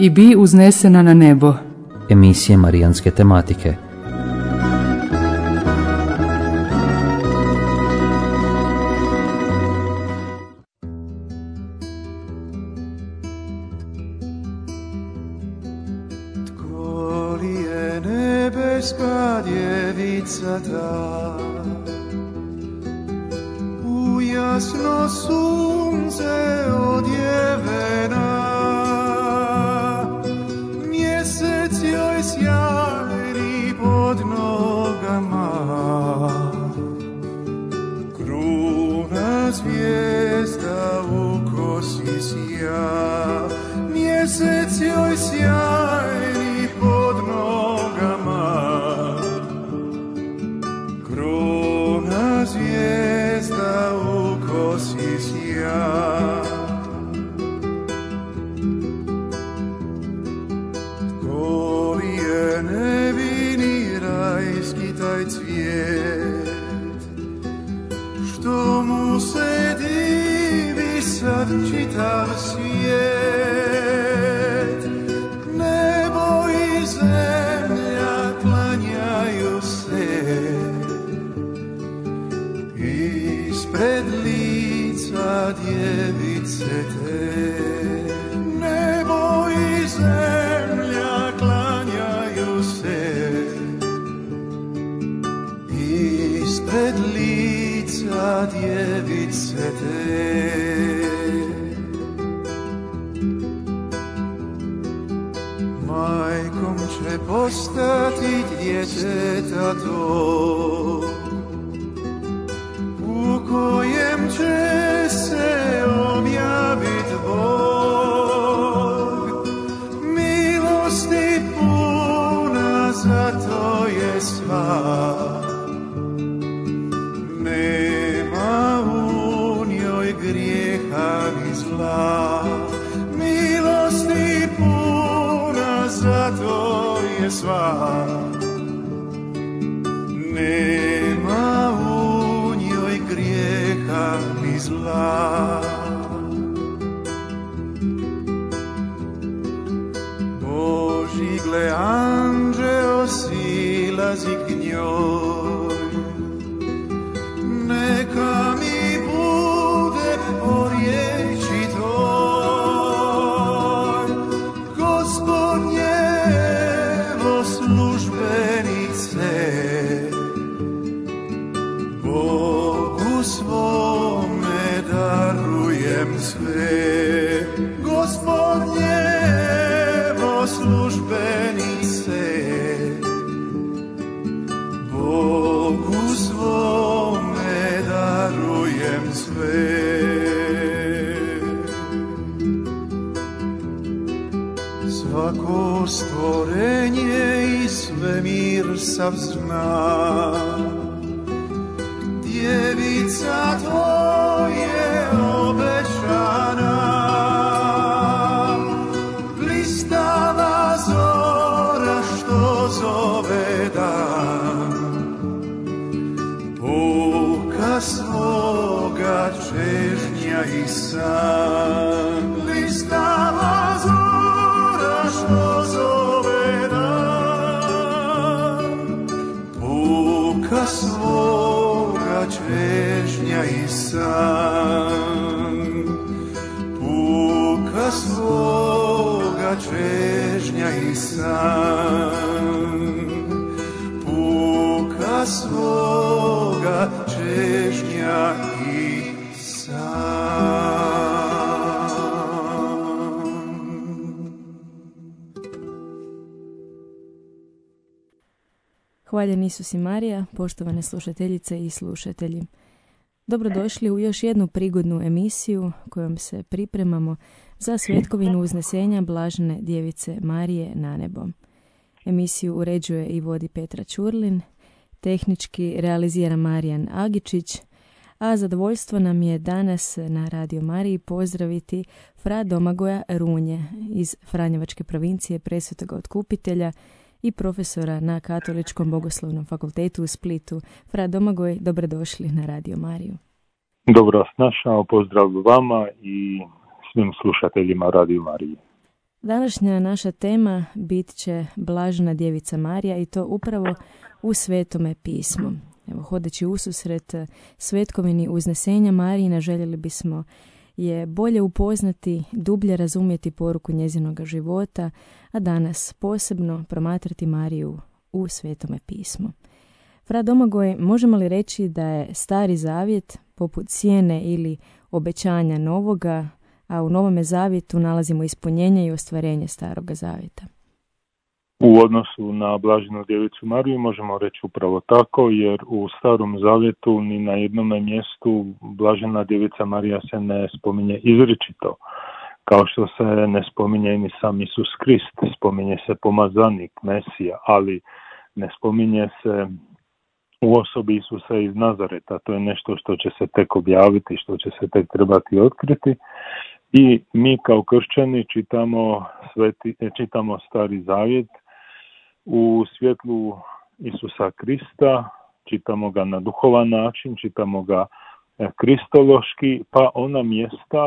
i bi uznesena na nebo. Emisije marijanske tematike. Tko li je nebeska djevica ta, u jasno sunce odjevena, mjesec joj sjajni pod nogama, kruna zvijezda u kosi sja, mjesec joj sjajni pod nogama, kruna zvijezda u kosi sja. Tko li je nevini rajski taj cvijet, što mu se divi sad čitav svijet, nebo i zemlja klanjaju se, ispred lica djevice te, nebo i zemlja klanjaju se, ispred lica djevice te. Majkom će postati djeteta to, u kojem će se objavit Bog, milosti puna, zato je sva, nema u njoj grijeha ni zla, milosti puna, zato je sva, nema u njoj grijeha ni zla. Božji gle anđeo silazi k njoj, neka mi bude po riječi tvoj, Gospodnjevo službenice, Bogu svome darujem sve, Gospodnjevo službenice, Bogu svome darujem sve. Svako stvorenje i svemir sav zna, djevica tvoje obećana, blistava zora što zove dan, puka svoga čežnja i san, blistava zora što zove dan, puka svoga čežnja i san, puka svoga čežnja i san, puka svoga čežnja i san. Hvaljen Isus i Marija, poštovane slušateljice i slušatelji. Dobrodošli u još jednu prigodnu emisiju kojom se pripremamo za svetkovinu uznesenja Blažene djevice Marije na nebo. Emisiju uređuje i vodi Petra Ćurlin, tehnički realizira Marijan Agičić, a zadovoljstvo nam je danas na Radio Mariji pozdraviti fra Domagoja Runje iz Franjevačke provincije Presvetoga Otkupitelja i profesora na Katoličkom bogoslovnom fakultetu u Splitu. Fra Domagoj, dobrodošli na Radio Mariju. Dobro vas našao, pozdrav vama i svim slušateljima Radio Marije. Današnja naša tema bit će Blažena djevica Marija i to upravo u Svetome pismu. Evo, hodeći ususret svetkovini uznesenja Marijina, željeli bismo je bolje upoznati, dublje razumjeti poruku njezinoga života, a danas posebno promatrati Mariju u Svetome pismu. Fra Domagoj, možemo li reći da je Stari zavjet poput sjene ili obećanja novoga, a u Novome zavjetu nalazimo ispunjenje i ostvarenje Staroga zavjeta? U odnosu na Blaženu djevicu Mariju možemo reći upravo tako, jer u Starom zavjetu ni na jednom mjestu Blažena djevica Marija se ne spominje izričito, kao što se ne spominje ni sam Isus Krist. Spominje se pomazanik, Mesija, ali ne spominje se u osobi Isusa iz Nazareta. To je nešto što će se tek objaviti, što će se tek trebati otkriti. I mi kao kršćani čitamo Stari zavjet u svjetlu Isusa Krista, čitamo ga na duhovan način, čitamo ga kristološki, pa ona mjesta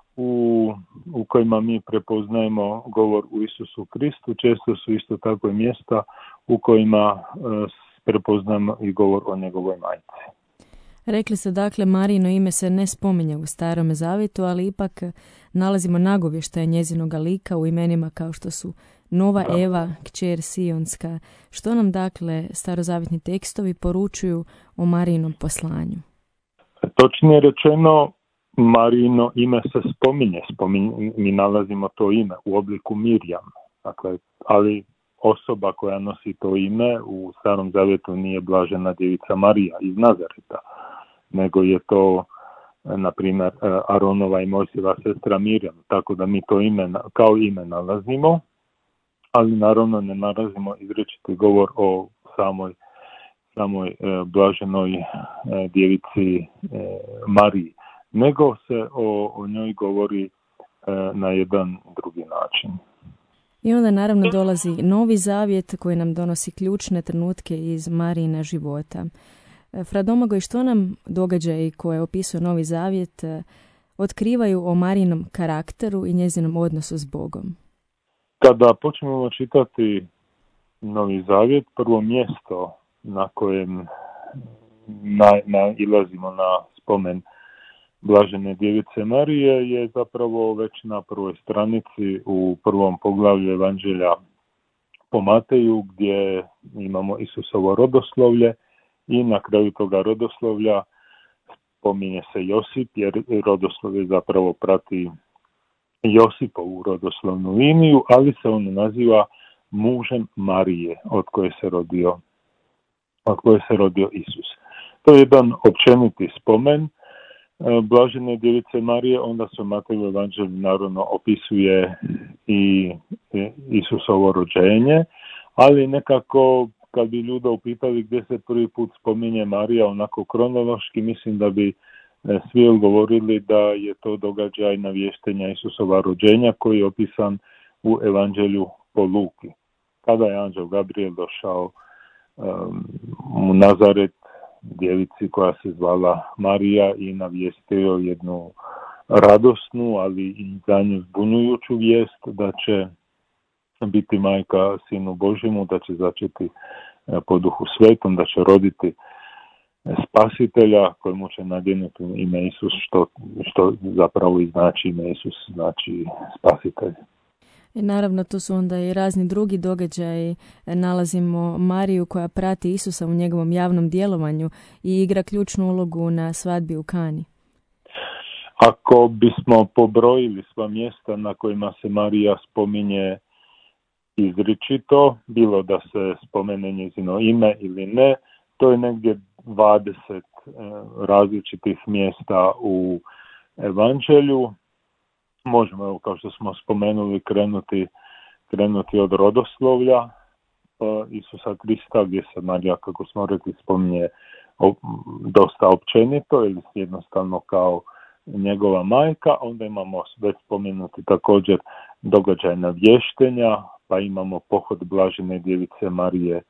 u kojima mi prepoznajemo govor u Isusu Kristu, često su isto tako i mjesta u kojima prepoznajemo i govor o njegovoj majci. Rekli ste, dakle, Marijino ime se ne spominje u Starome zavjetu, ali ipak nalazimo nagovještaje njezinoga lika u imenima kao što su Nova Eva, kćer Sionska. Što nam, dakle, starozavjetni tekstovi poručuju o Marijinom poslanju? Točnije rečeno, Marijino ime se spominje. Mi nalazimo to ime u obliku Mirjam. Dakle, ali osoba koja nosi to ime u Starom zavjetu nije Blažena djevica Marija iz Nazareta, nego je to, na primjer, Aronova i Mojsijeva sestra Mirjam. Tako da mi to ime kao ime nalazimo, ali naravno ne nalazimo izričiti govor o samoj Blaženoj djevici Mariji, nego se o njoj govori na jedan drugi način. I onda naravno dolazi Novi zavjet koji nam donosi ključne trenutke iz Marijina života. Fra Domagoj, što nam događaji koje opisuje Novi zavjet otkrivaju o Marijinom karakteru i njezinom odnosu s Bogom? Kada počnemo čitati Novi zavjet, prvo mjesto na kojem nailazimo na spomen Blažene djevice Marije je zapravo već na prvoj stranici u prvom poglavlju Evanđelja po Mateju, gdje imamo Isusovo rodoslovlje i na kraju toga rodoslovlja spominje se Josip, jer rodoslovlje zapravo prati Josipovu rodoslovnu liniju, ali se on naziva mužem Marije, od koje se rodio Isus. To je jedan općeniti spomen Blažene djevice Marije. Onda se u Mateju evanđelju naravno opisuje i Isusovo rođenje, ali nekako kad bi ljuda upitali gdje se prvi put spominje Marija onako kronološki, mislim da bi svi odgovorili da je to događaj navještenja Isusova rođenja koji je opisan u evanđelju po Luki. Kada je anđel Gabriel došao u Nazaret, djevici koja se zvala Marija, i navijestio jednu radosnu, ali i za nju zbunjujuću vijest da će biti majka Sinu Božjemu, da će začeti po Duhu Svetom, da će roditi Spasitelja kojemu će nadjenuti ime Isus, što zapravo i znači ime Isus, znači Spasitelj. I naravno tu su onda i razni drugi događaji. Nalazimo Mariju koja prati Isusa u njegovom javnom djelovanju i igra ključnu ulogu na svadbi u Kani. Ako bismo pobrojili sva mjesta na kojima se Marija spominje izričito, bilo da se spomene njezino ime ili ne, to je negdje 20 različitih mjesta u evanđelju. Možemo, evo, kao što smo spomenuli, krenuti od rodoslovlja Isusa Krista, gdje se Marija, kako smo rekli, spominje dosta općenito ili jednostavno kao njegova majka. Onda imamo već spomenuti također događaj navještenja, pa imamo pohod Blažene djevice Marije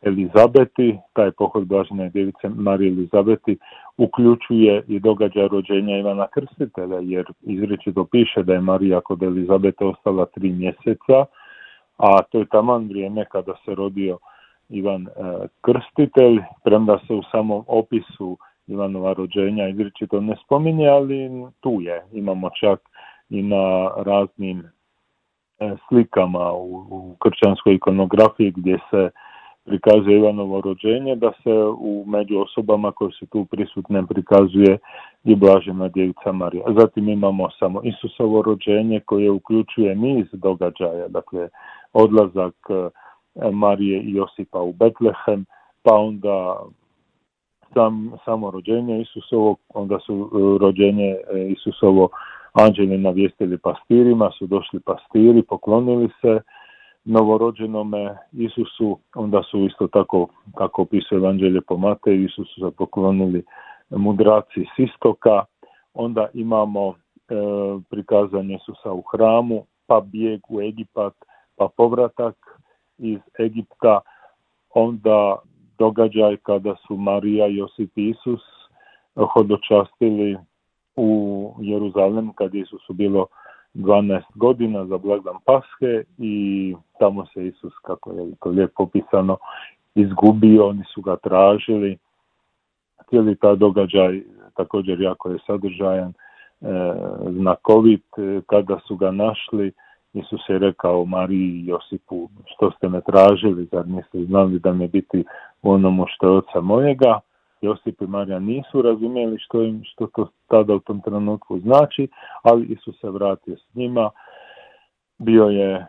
Elizabeti. Taj pohod blažene djevice Marije Elizabeti uključuje i događaj rođenja Ivana Krstitelja, jer izričito piše da je Marija kod Elizabete ostala 3 mjeseca, a to je taman vrijeme kada se rodio Ivan Krstitelj, premda se u samom opisu Ivanova rođenja izričito ne spominje, ali tu je. Imamo čak i na raznim slikama u kršćanskoj ikonografiji gdje se prikazuje Ivanovo rođenje, da se među osobama koje su tu prisutne prikazuje i blažena djevica Marija. Zatim imamo samo Isusovo rođenje koje uključuje niz događaja, dakle odlazak Marije i Josipa u Betlehem, pa onda samo rođenje Isusovo, onda su rođenje Isusovo anđeli navijestili pastirima, su došli pastiri, poklonili se novorođenome Isusu, onda su isto tako, kako opisuje Evanđelje po Mateju, Isusu se poklonili mudraci s istoka, onda imamo prikazanje Isusa u hramu, pa bijeg u Egipat, pa povratak iz Egipta, onda događaj kada su Marija, Josip i Isus hodočastili u Jeruzalem kad Isusu bilo 12 godina za blagdan Pashe i tamo se Isus, kako je to lijepo opisano, izgubio, oni su ga tražili. Cijeli taj događaj također jako je sadržajan, znakovit. Kada su ga našli, Isus je rekao Mariji i Josipu, što ste me tražili, zar niste znali da me biti u onomu što je oca mojega? Josip i Marija nisu razumjeli što to tada u tom trenutku znači, ali Isus se vratio s njima, bio je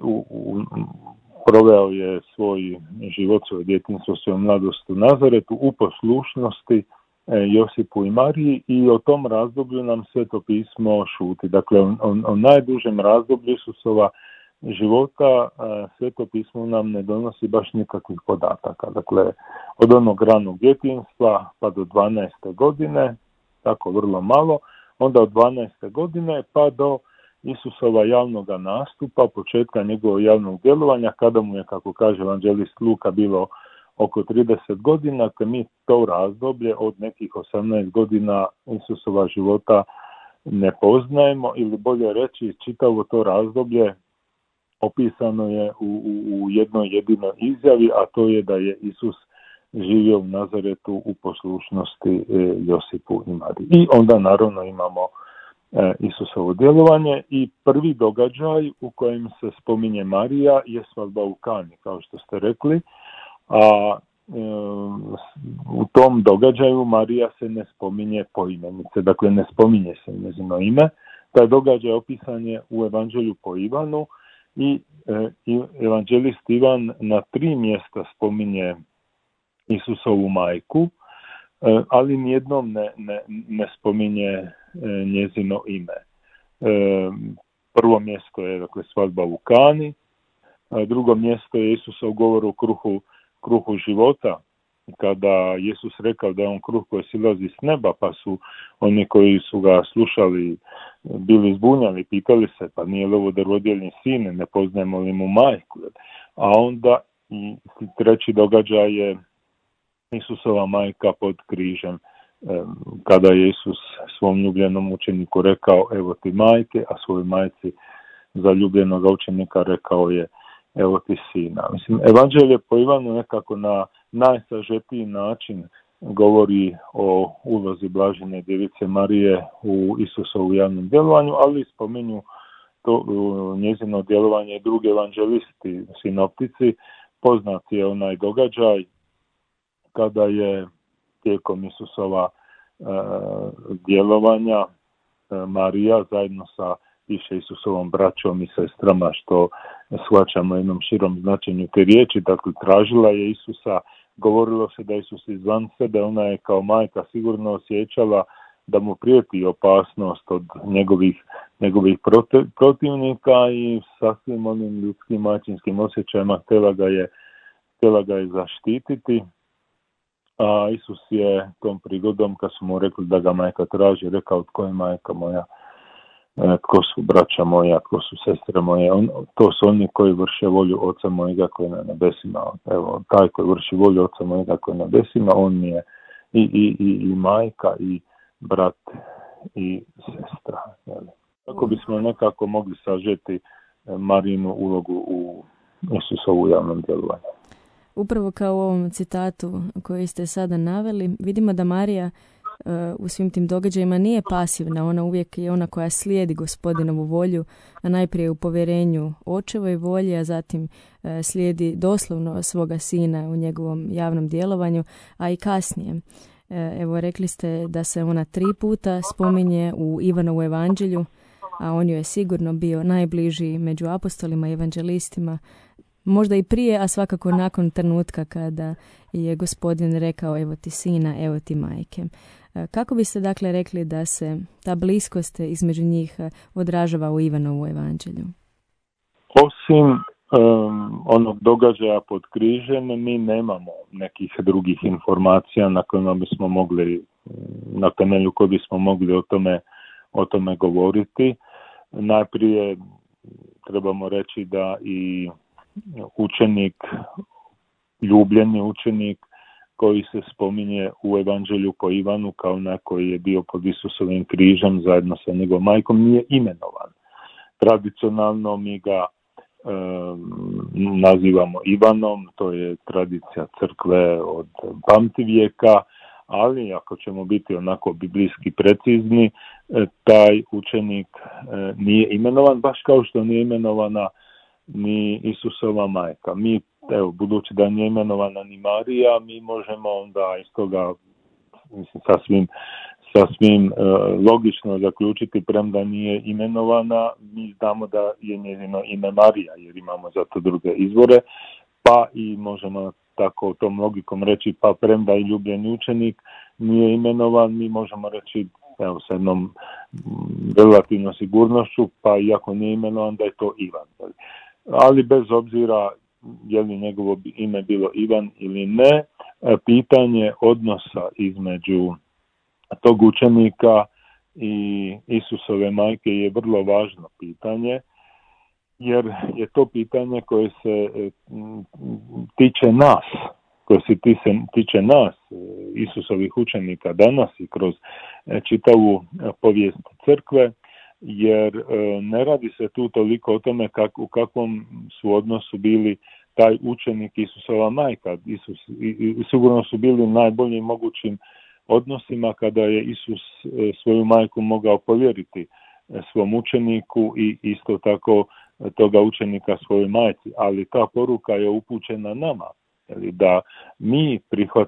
proveo je svoj život, svoje djetinjstvo, svoju mladost u Nazaretu u poslušnosti Josipu i Mariji i o tom razdoblju nam Sveto pismo šuti. Dakle, o najdužem razdoblju Isusova života Sveto pismo nam ne donosi baš nikakvih podataka. Dakle, od onog ranog djetinjstva pa do 12. godine, tako vrlo malo, onda od 12. godine pa do Isusova javnog nastupa, početka njegovog javnog djelovanja, kada mu je, kako kaže evanđelist Luka, bilo oko 30 godina, te mi to razdoblje od nekih 18 godina Isusova života ne poznajemo, ili bolje reći, čitavo to razdoblje opisano je u jednoj jedinoj izjavi, a to je da je Isus živio u Nazaretu u poslušnosti Josipu i Mariji. I onda naravno imamo Isusovo djelovanje i prvi događaj u kojem se spominje Marija je svadba u Kani, kao što ste rekli, a u tom događaju Marija se ne spominje po imenice, dakle ne spominje se njezino ime. Taj događaj opisan je u Evanđelju po Ivanu i evanđelist Ivan na 3 mjesta spominje Isusovu majku, ali nijednom ne spominje njezino ime. Prvo mjesto je, dakle, svadba u Kani, drugo mjesto je Isusov govor o kruhu života, kada Isus rekao da je on kruh koji silazi s neba, pa su oni koji su ga slušali bili zbunjani, pitali se, pa nije li ovo darodjelni sin, ne poznajemo li mu majku? A onda i treći događaj je Isusova majka pod križem, kada je Isus svom ljubljenom učeniku rekao, evo ti majke, a svojoj majci zaljubljenog učenika rekao je, evo ti sina. Mislim, Evanđelje po Ivanu nekako na najsažetiji način govori o ulozi blažene djevice Marije u Isusovu javnom djelovanju, ali spominju to njezino djelovanje drugi evanđelisti, sinoptici. Poznat je onaj događaj kada je tijekom Isusova djelovanja Marija zajedno sa više Isusovom braćom i sestrama, što shvaćamo jednom širom značenju te riječi, dakle tražila je Isusa, govorilo se da Isus izvan sebe, ona je kao majka sigurno osjećala da mu prijeti opasnost od njegovih protivnika i sa svim onim ljudskim majčinskim osjećajima htjela ga je zaštititi. A Isus je tom prigodom, kad su mu rekli da ga majka traži, rekao, tko je majka moja? tko su braća moja, tko su sestre moje, to su oni koji vrše volju Oca mojega koji je na nebesima. Evo, taj koji vrši volju Oca mojega koji je na nebesima, on je i majka, i brat, i sestra. Kako bismo nekako mogli sažeti Marijinu ulogu u Isusovu javnom djelovanju. Upravo kao u ovom citatu koji ste sada naveli, vidimo da Marija u svim tim događajima nije pasivna, ona uvijek je ona koja slijedi Gospodinovu volju, a najprije u povjerenju očevoj volji, a zatim slijedi doslovno svoga sina u njegovom javnom djelovanju, a i kasnije. Evo, rekli ste da se ona 3 puta spominje u Ivanovu evanđelju, a on joj je sigurno bio najbliži među apostolima i evanđelistima, možda i prije, a svakako nakon trenutka kada je Gospodin rekao evo ti sina, evo ti majke. Kako biste dakle rekli da se ta bliskost između njih odražava u Ivanovu evanđelju? Osim onog događaja pod križem, mi nemamo nekih drugih informacija na kojima bismo mogli, na temelju koje bismo mogli o tome govoriti. Najprije trebamo reći da i učenik, ljubljeni učenik koji se spominje u evanđelju po Ivanu kao onaj koji je bio pod Isusovim križem zajedno sa njegovom majkom, nije imenovan. Tradicionalno mi ga nazivamo Ivanom, to je tradicija crkve od pamtivijeka, ali ako ćemo biti onako biblijski precizni, taj učenik nije imenovan, baš kao što nije imenovana ni Isusova majka. Mi, evo, budući da nije imenovana ni Marija, mi možemo onda iz toga sasvim logično zaključiti, premda nije imenovana, mi znamo da je njezino ime Marija, jer imamo za to druge izvore, pa i možemo tako tom logikom reći, pa premda i ljubljeni učenik nije imenovan, mi možemo reći, evo, sa jednom relativnom sigurnošću, pa iako nije imenovan, da je to Ivan. Ali bez obzira je li njegovo ime bilo Ivan ili ne, pitanje odnosa između tog učenika i Isusove majke je vrlo važno pitanje, jer je to pitanje koje se tiče nas, Isusovih učenika danas i kroz čitavu povijest crkve, jer ne radi se tu toliko o tome u kakvom su odnosu bili taj učenik i Isusova majka. Sigurno su bili u najboljim mogućim odnosima kada je Isus svoju majku mogao povjeriti svom učeniku i isto tako toga učenika svojoj majci, ali ta poruka je upućena nama, da mi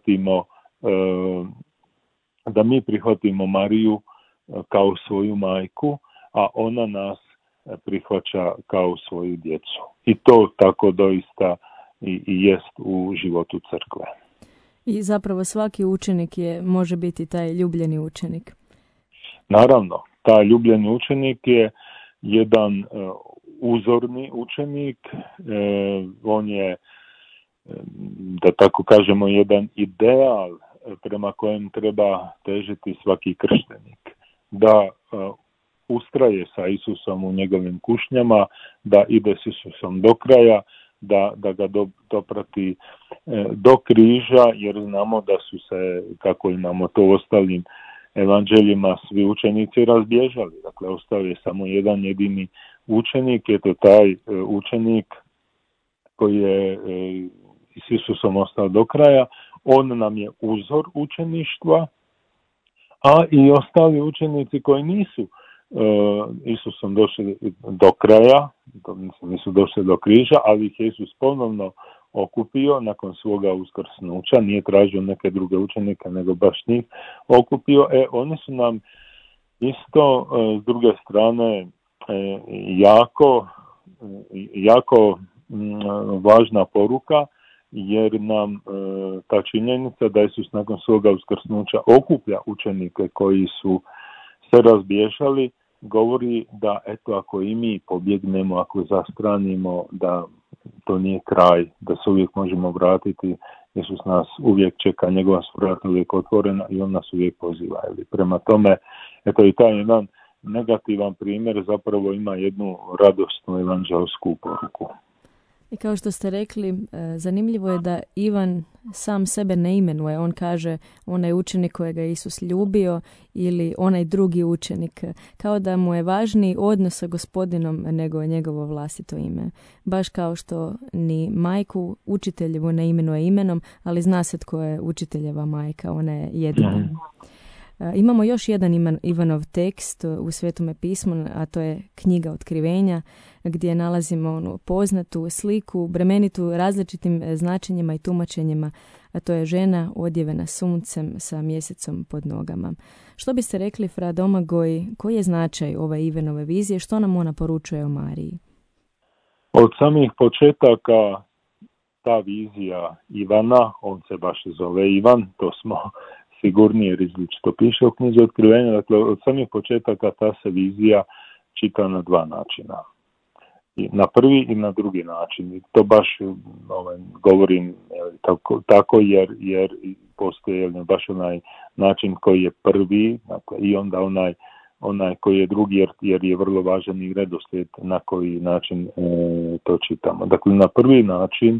prihvatimo Mariju kao svoju majku, a ona nas prihvaća kao svoju djecu. I to tako doista i jest u životu crkve. I zapravo svaki učenik može biti taj ljubljeni učenik. Naravno, taj ljubljeni učenik je jedan uzorni učenik, on je, da tako kažemo, jedan ideal prema kojem treba težiti svaki krštenik. Da ustraje sa Isusom u njegovim kušnjama, da ide s Isusom do kraja, da ga doprati do križa, jer znamo da su se, kako imamo to u ostalim evanđeljima, svi učenici razbježali. Dakle, ostao je samo jedan jedini učenik, je to taj učenik koji je s Isusom ostao do kraja. On nam je uzor učeništva, a i ostali učenici koji nisu Isusom došli do kraja, nisu došli do križa, ali ih je Isus ponovno okupio nakon svoga uskrsnuća, nije tražio neke druge učenike, nego baš njih okupio. Oni su nam isto s druge strane jako važna poruka, jer nam ta činjenica da Isus nakon svoga uskrsnuća okuplja učenike koji su se razbježali, govori da eto, ako i mi pobjegnemo, ako zastranimo, da to nije kraj, da se uvijek možemo vratiti. Isus nas uvijek čeka, njegova su vrata uvijek otvorena i on nas uvijek poziva. Prema tome, eto, i taj jedan negativan primjer zapravo ima jednu radosnu evanđelsku poruku. I kao što ste rekli, zanimljivo je da Ivan sam sebe ne imenuje. On kaže onaj učenik kojega je Isus ljubio ili onaj drugi učenik. Kao da mu je važniji odnos sa Gospodinom nego njegovo vlastito ime. Baš kao što ni majku učiteljevu ne imenuje imenom, ali zna se tko je učiteljeva majka. Ona je jedina. Imamo još jedan Ivanov tekst u Svetome pismu, a to je Knjiga Otkrivenja, gdje nalazimo onu poznatu sliku, bremenitu različitim značenjima i tumačenjima, a to je žena odjevena suncem sa mjesecom pod nogama. Što biste rekli, fra Domagoj, koji je značaj ove Ivanove vizije, što nam ona poručuje o Mariji? Od samih početaka ta vizija Ivana, on se baš zove Ivan, to smo sigurnije izričito piše u knjizi Otkrivenja, dakle od samih početaka ta se vizija čita na dva načina. I na prvi i na drugi način. I to baš govorim tako jer postoji baš onaj način koji je prvi, dakle, i onda onaj koji je drugi jer je vrlo važan i redoslijed na koji način to čitamo. Dakle, na prvi način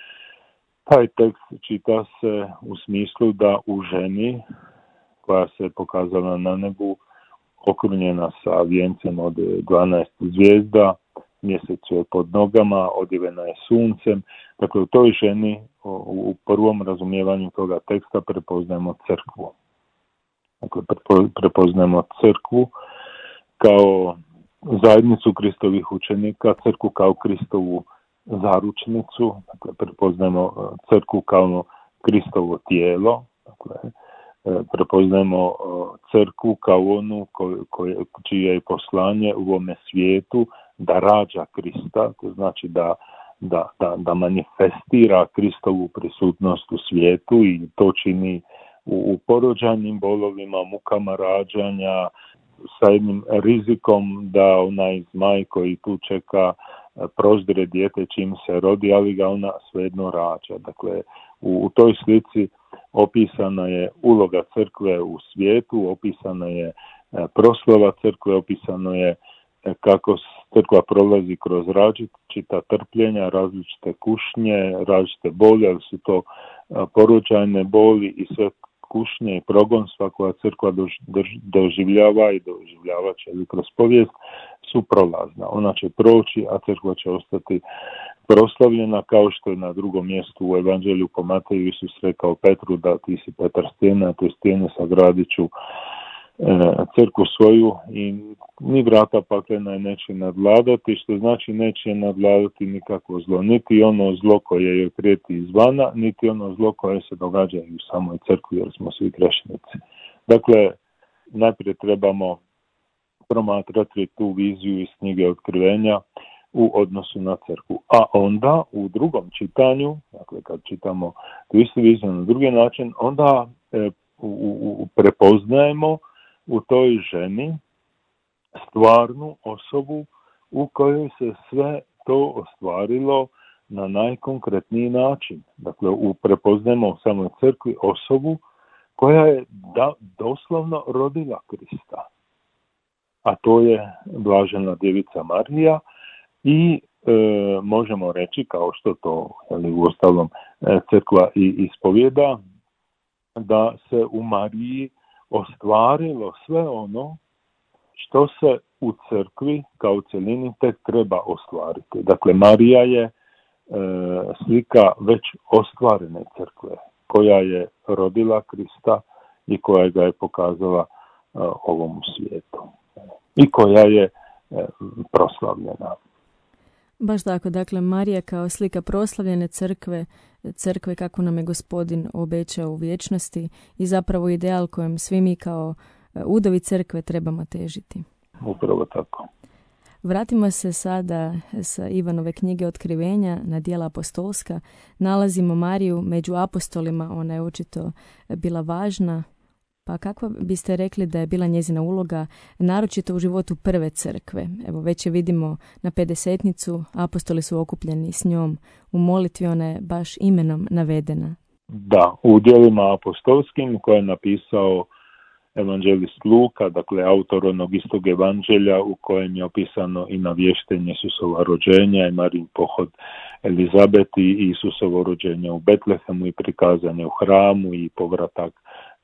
taj tekst čita se u smislu da u ženi koja se pokazala na nebu, okrunjena sa vijencem od 12 zvijezda, mjesec je pod nogama, odjevena je suncem. Dakle, u toj ženi u prvom razumijevanju toga teksta prepoznajemo crkvu. Dakle, prepoznajemo crkvu kao zajednicu Kristovih učenika, crkvu kao Kristovu zaručnicu, dakle, prepoznajemo crkvu kao Kristovo tijelo, dakle, prepoznajemo crkvu kao onu čije je poslanje u ovome svijetu da rađa Krista, to znači da manifestira Kristovu prisutnost u svijetu i to čini u porođajnim bolovima, mukama rađanja, sa jednim rizikom da onaj zmaj koji tu čeka proždire dijete čim se rodi, ali ga ona svejedno rađa. Dakle, u toj slici opisana je uloga crkve u svijetu, opisana je proslava crkve, opisano je kako crkva prolazi kroz različita trpljenja, različite kušnje, različite boli, ali su to porođajne boli i sve kušnje i progonstva koja crkva doživljava i doživljavat će kroz povijest su prolazna. Ona će proći, a crkva će ostati proslavljena, kao što je na drugom mjestu u Evanđelju po Mateju Isus rekao Petru da ti si Petar stijena, a te stijene sagradit ću crkvu svoju i ni vrata paklena je neće nadvladati, što znači neće nadvladati nikakvo zlo, niti ono zlo koje je prijeti izvana, niti ono zlo koje se događa i u samoj crkvi, jer smo svi grešnici. Dakle, najprije trebamo promatrati tu viziju iz knjige Otkrivenja u odnosu na crkvu. A onda u drugom čitanju, dakle kad čitamo tu istu viziju na drugi način, onda prepoznajemo u toj ženi stvarnu osobu u kojoj se sve to ostvarilo na najkonkretniji način. Dakle, prepoznajemo u samoj crkvi osobu koja je doslovno rodila Krista. A to je blažena djevica Marija i možemo reći, kao što to uostalom crkva i ispovijeda, da se u Mariji ostvarilo sve ono što se u crkvi kao cjelini tek treba ostvariti. Dakle, Marija je slika već ostvarene crkve, koja je rodila Krista i koja ga je pokazala ovom svijetu. I koja je proslavljena. Baš tako, dakle Marija kao slika proslavljene crkve kako nam je Gospodin obećao u vječnosti i zapravo ideal kojem svi mi kao udovi crkve trebamo težiti. Upravo tako. Vratimo se sada sa Ivanove knjige Otkrivenja na djela apostolska. Nalazimo Mariju među apostolima, ona je očito bila važna. Pa kako biste rekli da je bila njezina uloga, naročito u životu prve crkve? Evo, već je vidimo na pedesetnicu, apostoli su okupljeni s njom. U molitvi ona je baš imenom navedena. Da, u djelima apostolskim koje je napisao evanđelist Luka, dakle autor onog istog evanđelja u kojem je opisano i navještenje Isusova rođenja i Marijin pohod Elizabeti i Isusovo rođenje u Betlehemu i prikazanje u hramu i povratak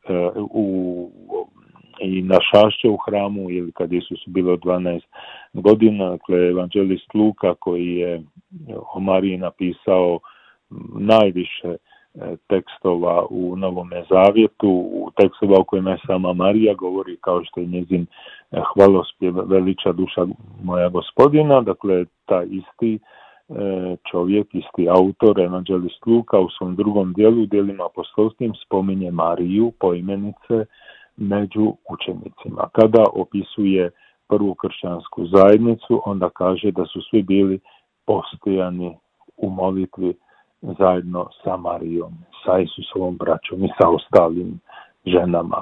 i našašće u hramu ili kad Isusu bilo 12 godina. Dakle, evanđelist Luka koji je o Mariji napisao najviše tekstova u Novome zavjetu, tekstova u kojima je sama Marija govori kao što je njezin hvalospjev veliča duša moja Gospodina. Dakle, taj isti čovjek, isti autor, evanđelist Luka u svom drugom dijelu, dijelima apostolskim, spominje Mariju poimenice među učenicima. Kada opisuje prvu kršćansku zajednicu, onda kaže da su svi bili postojani u molitvi zajedno sa Marijom, sa Isusovom braćom i sa ostalim ženama.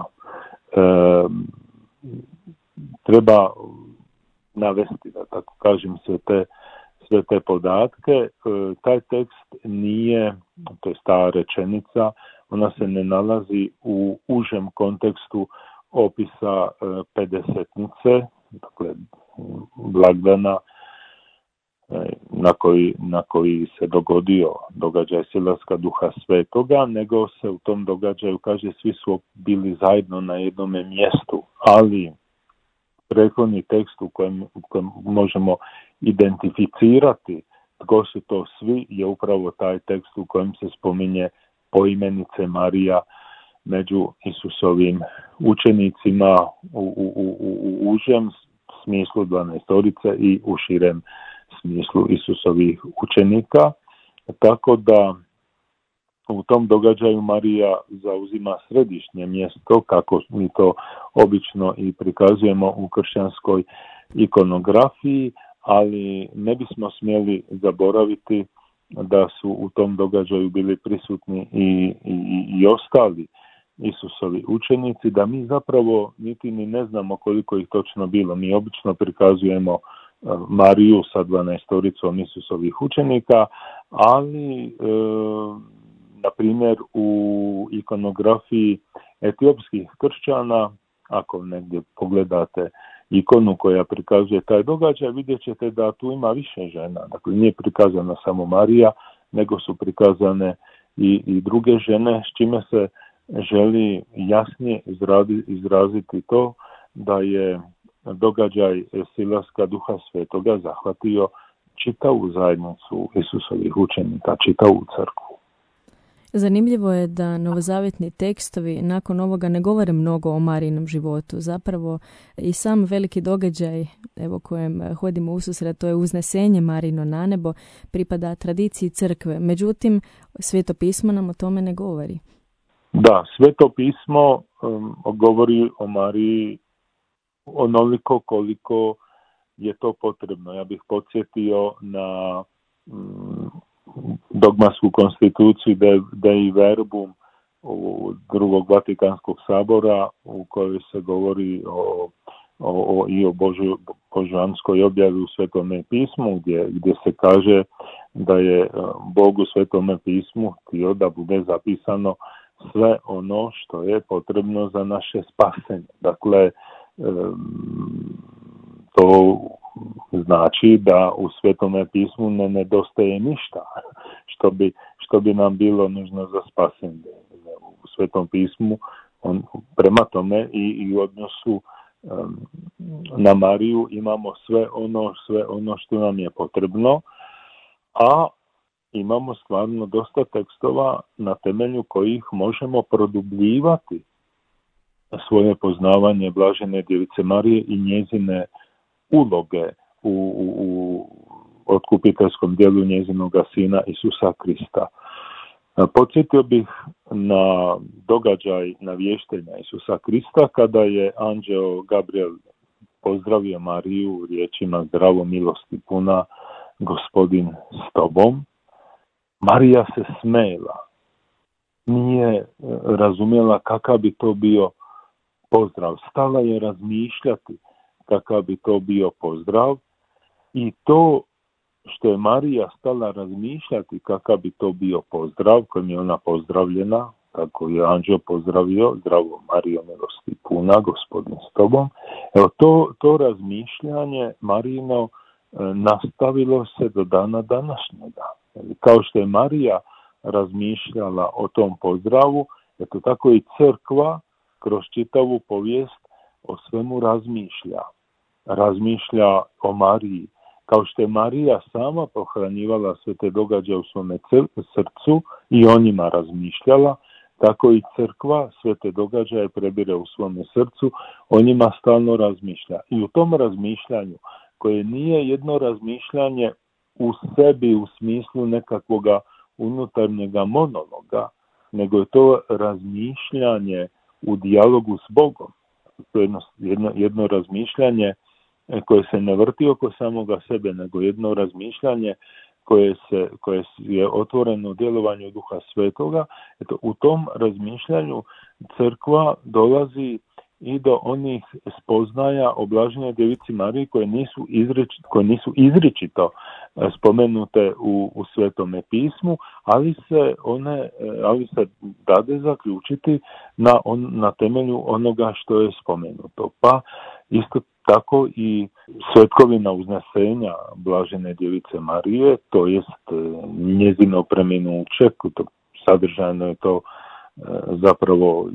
Treba navesti, da tako kažem, sve te podatke. Taj tekst nije, to je ta rečenica, ona se ne nalazi u užem kontekstu opisa Pedesetnice, dakle blagdana na koji se dogodio događaj silaska Duha Svetoga, nego se u tom događaju kaže svi su bili zajedno na jednome mjestu, ali prethodni tekst u kojem možemo identificirati tko su to svi je upravo taj tekst u kojem se spominje poimenice Marija među Isusovim učenicima u užem smislu 12 i u širem smislu Isusovih učenika. Tako da u tom događaju Marija zauzima središnje mjesto, kako mi to obično i prikazujemo u kršćanskoj ikonografiji, ali ne bismo smjeli zaboraviti da su u tom događaju bili prisutni i ostali Isusovi učenici, da mi zapravo niti ni ne znamo koliko ih točno bilo. Mi obično prikazujemo Mariju sa 12 Isusovih učenika, ali na primjer u ikonografiji etiopskih kršćana, ako negdje pogledate ikonu koja prikazuje taj događaj, vidjet ćete da tu ima više žena. Dakle, nije prikazana samo Marija, nego su prikazane i druge žene, s čime se želi jasnije izraziti to da je događaj silaska Duha Svetoga zahvatio čitavu zajednicu Isusovih učenika, čitavu crkvu. Zanimljivo je da novozavjetni tekstovi nakon ovoga ne govore mnogo o Marijinom životu. Zapravo i sam veliki događaj kojem hodimo ususret, to je uznesenje Marijino na nebo, pripada tradiciji crkve. Međutim, Sveto pismo nam o tome ne govori. Da, Sveto pismo govori o Mariji onoliko koliko je to potrebno. Ja bih podsjetio na dogmatsku konstituciju Dei Verbum drugog Vatikanskog sabora u kojoj se govori i o božanskoj objavi u Svetome pismu, gdje se kaže da je Bog u Svetome pismu htio da bude zapisano sve ono što je potrebno za naše spasenje. Dakle, to znači da u Svetome pismu ne nedostaje ništa što bi nam bilo nužno za spasenje. U Svetom pismu prema tome i u odnosu na Mariju imamo sve ono što nam je potrebno, a imamo stvarno dosta tekstova na temelju kojih možemo produbljivati svoje poznavanje Blažene Djevice Marije i njezine uloge u otkupiteljskom djelu njezinoga sina Isusa Krista. Podsjetio bih na događaj navještenja Isusa Krista kada je anđeo Gabriel pozdravio Mariju riječima zdravo, milosti puna, Gospodin s tobom. Marija se smela, nije razumjela kakav bi to bio pozdrav. Stala je razmišljati kakav bi to bio pozdrav i to što je Marija stala razmišljati kakav bi to bio pozdrav, kojim je ona pozdravljena, kako je anđeo pozdravio, zdravo Marijo, milosti puna, Gospodin s tobom. Evo, to razmišljanje Marijino nastavilo se do dana današnjega. Kao što je Marija razmišljala o tom pozdravu, eto tako i crkva kroz čitavu povijest o svemu razmišlja o Mariji. Kao što je Marija sama pohranjivala sve te događaje u svome srcu i o njima razmišljala, tako i crkva sve te događaje prebire u svome srcu, o njima stalno razmišlja. I u tom razmišljanju, koje nije jedno razmišljanje u sebi u smislu nekakvoga unutarnjega monologa, nego je to razmišljanje u dijalogu s Bogom. To je jedno razmišljanje koje se ne vrti oko samoga sebe, nego jedno razmišljanje koje je otvoreno u djelovanju Duha Svetoga. Eto, u tom razmišljanju crkva dolazi i do onih spoznaja o blaženoj djevici Mariji koje nisu izričito spomenute u Svetome pismu, ali se dade zaključiti na temelju onoga što je spomenuto. Pa isto tako i svetkovina uznesenja blažene djevice Marije, to jest njezino preminuće, sadržajno je to zapravo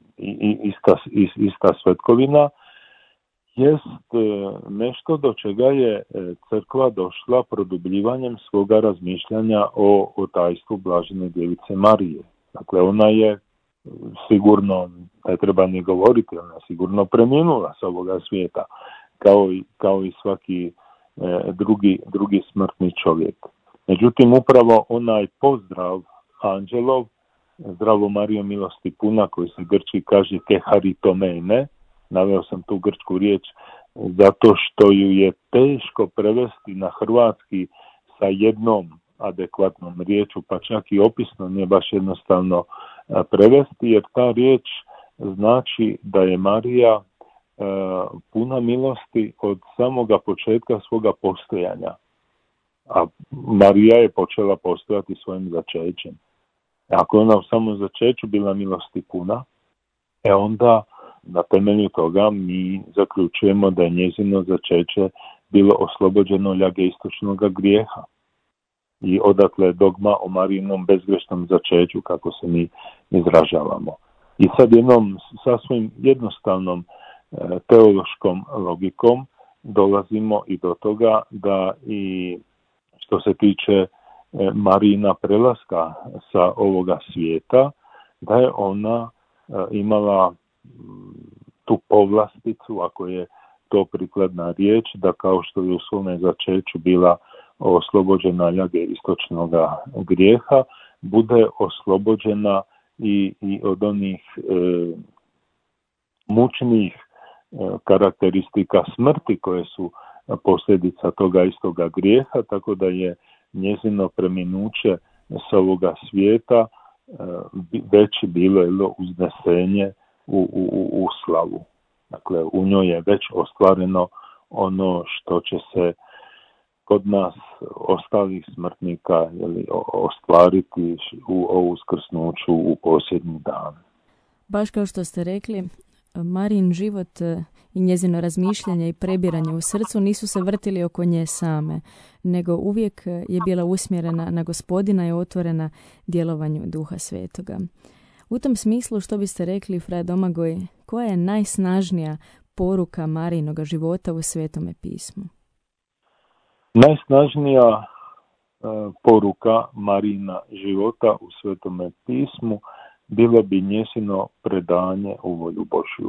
ista svetkovina, jest nešto do čega je crkva došla produbljivanjem svoga razmišljanja o tajstvu blažene djevice Marije. Dakle, ona je sigurno, ne treba ni govoriti, ona je sigurno preminula s ovoga svijeta, kao i svaki drugi smrtni čovjek. Međutim, upravo onaj pozdrav anđelov, zdravo Marijo, milosti puna, koji se grčki kaže ke haritomene, naveo sam tu grčku riječ zato što ju je teško prevesti na hrvatski sa jednom adekvatnom riječu, pa čak i opisno nije baš jednostavno prevesti, jer ta riječ znači da je Marija puna milosti od samoga početka svoga postojanja. A Marija je počela postojati svojim začećem. Ako je ona u samom začeću bila milosti puna, onda na temelju toga mi zaključujemo da je njezino začeće bilo oslobođeno ljage istočnog grijeha. I odatle dogma o Marijinom bezgrešnom začeću, kako se mi izražavamo. I sad jednom sasvim jednostavnom teološkom logikom dolazimo i do toga da i što se tiče Marijina prelaska sa ovoga svijeta, da je ona imala tu povlasticu, ako je to prikladna riječ, da kao što je u svome začeću bila oslobođena ljage istočnog grijeha, bude oslobođena i od onih mučnih karakteristika smrti koje su posljedica toga istoga grijeha, tako da je njezino preminuće s ovoga svijeta već bilo uznesenje u slavu. Dakle, u njoj je već ostvareno ono što će se kod nas ostalih smrtnika ostvariti u uskrsnuću u posljednji dan. Baš kao što ste rekli, Marijin život i njezino razmišljanje i prebiranje u srcu nisu se vrtili oko nje same, nego uvijek je bila usmjerena na Gospodina i otvorena djelovanju Duha Svetoga. U tom smislu, što biste rekli, fra Domagoj, koja je najsnažnija poruka Marijinoga života u Svetome pismu? Najsnažnija poruka Marijina života u Svetome pismu bilo bi njezino predanje u volju Božju.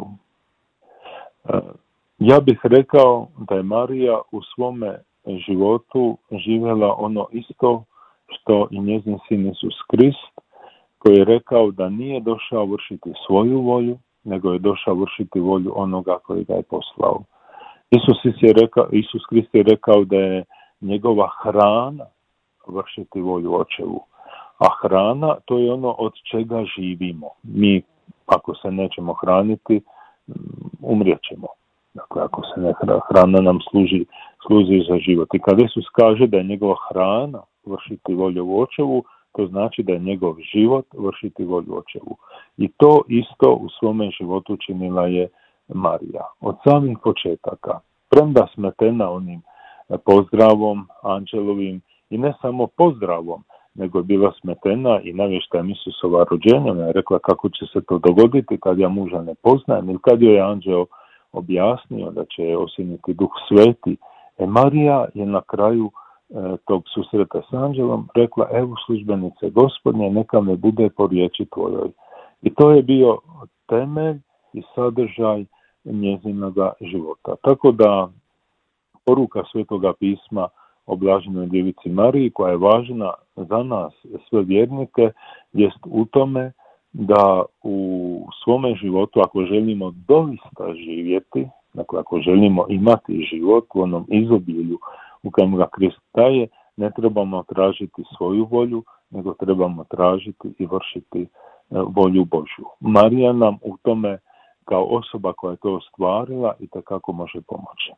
Ja bih rekao da je Marija u svome životu živjela ono isto što i njezin sin Isus Krist, koji je rekao da nije došao vršiti svoju volju, nego je došao vršiti volju onoga koji ga je poslao. Isus Krist je rekao da je njegova hrana vršiti volju Očevu. A hrana, to je ono od čega živimo. Mi, ako se nećemo hraniti, umrijet ćemo. Dakle, ako se ne hrana nam služi za život. I kada Isus kaže da je njegova hrana vršiti volju Očevu, To znači da je njegov život vršiti volju očevu. I to isto u svome životu činila je Marija. Od samih početaka, premda smetena onim pozdravom anđelovim, i ne samo pozdravom, nego je bila smetena i navještajem Isusova rođenja. Ona je rekla kako će se to dogoditi kad ja muža ne poznajem, ili kad joj je anđeo objasnio da će je osjeniti Duh Sveti. Marija je na kraju tog susreta s anđelom rekla: evo službenice Gospodnje, neka me bude po riječi tvojoj. I to je bio temelj i sadržaj njezinoga života. Tako da poruka Svetoga pisma o blaženoj djevici Mariji, koja je važna za nas sve vjernike, jest u tome da u svome životu, ako želimo doista živjeti, dakle ako želimo imati život u onom izobilju u kojem ga Krist daje, ne trebamo tražiti svoju volju, nego trebamo tražiti i vršiti volju Božju. Marija nam u tome kao osoba koja je to ostvarila i takako može pomoći.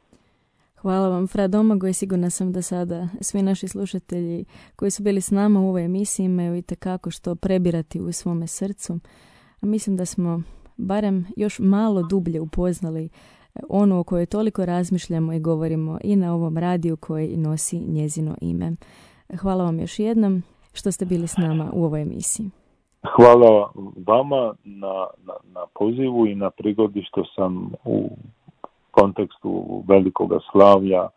Hvala vam, fra Domagoj. Sigurna sam da sada svi naši slušatelji koji su bili s nama u ovoj emisiji imaju itekako što prebirati u svome srcu. A mislim da smo barem još malo dublje upoznali onu o kojoj toliko razmišljamo i govorimo i na ovom radiju koji nosi njezino ime. Hvala vam još jednom što ste bili s nama u ovoj emisiji. Hvala vama na pozivu i na prigodi što sam u kontekstu velikoga slavlja,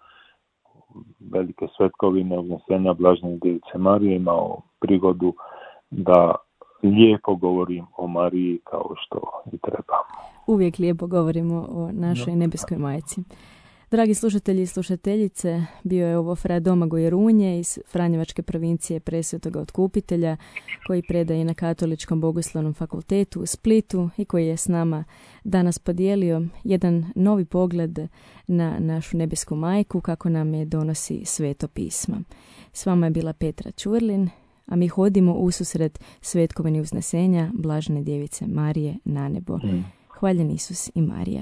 velike svetkovine Ugnjesenja blažene djevice Marije imao prigodu da lijepo govorim o Mariji kao što i treba. Uvijek lijepo govorimo o našoj nebeskoj majci. Dragi slušatelji i slušateljice, bio je ovo fra Domagoj Runje iz Franjevačke provincije Presvetoga Otkupitelja, koji predaje na Katoličkom bogoslovnom fakultetu u Splitu i koji je s nama danas podijelio jedan novi pogled na našu nebesku majku, kako nam je donosi Sveto pismo. S vama je bila Petra Ćurlin, a mi hodimo ususret svetkovini uznesenja blažene djevice Marije na nebo. Hvaljen Isus i Marija.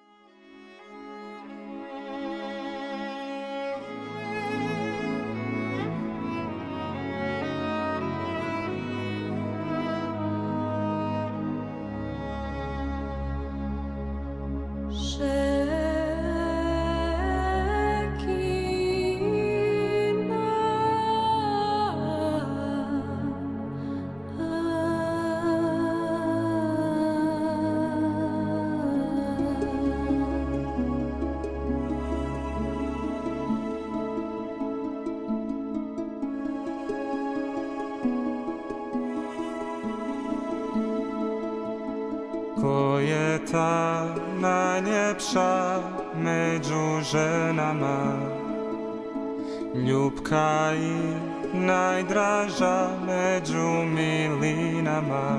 Ko je ta najljepša među ženama, ljubka i najdraža među milinama?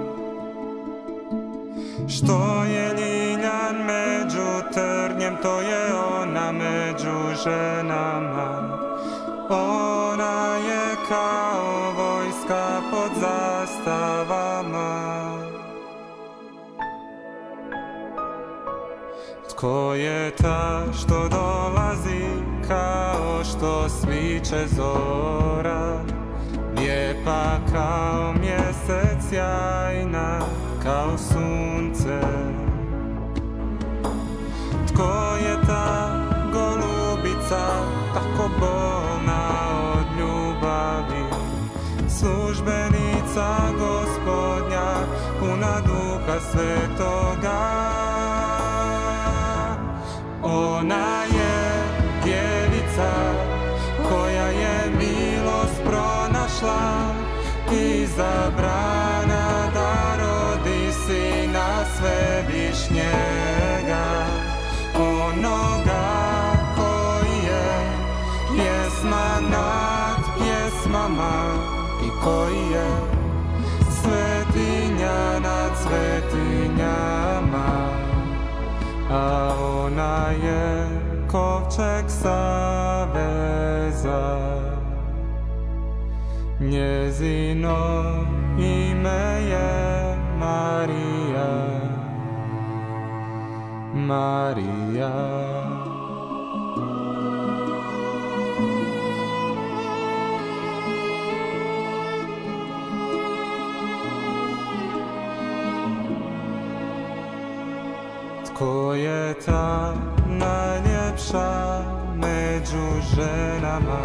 Što je ljiljan među trnjem, to je ona među ženama. Ona je kao vojska pod zastavama. Tko je ta što dolazi kao što sviće zora, lijepa kao mjesec, sjajna kao sunce? Tko je ta golubica tako bolna od ljubavi, službenica Gospodnja, puna Duha Svetoga? Ona je djevica koja je milost pronašla, izabrana da rodi Sina Svevišnjega, onoga koji je pjesma nad pjesmama i koji je svetinja nad svetinjama. A ona je kovčeg saveza, njezino ime je Marija, Marija. je ta najljepša među ženama,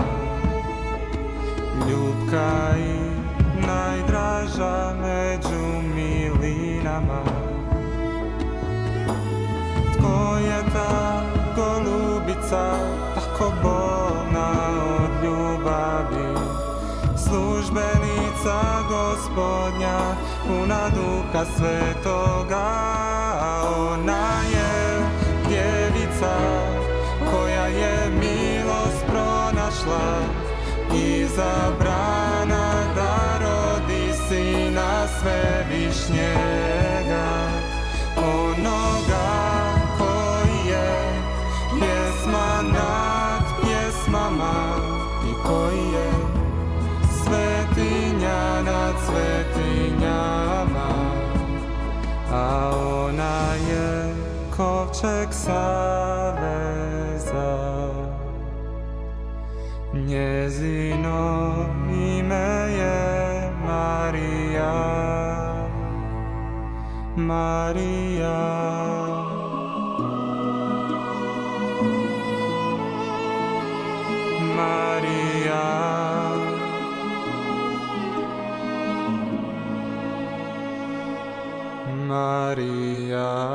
ljubka i najdraža među milinama? Tko je ta golubica, tako bolna od ljubavi, službenica Gospodnja, puna Duha Svetoga? Ona je djevica koja je milost pronašla, izabrana da rodi Sina Svevišnjega, onoga koji je pjesma nad pjesmama i koji je svetinja nad svetinjama. A ona je kovčeg saveza, njezino ime je Marija, Marija. Marija, Marija.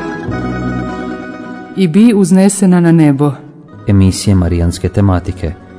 I bi uznesena na nebo. Emisije marijanske tematike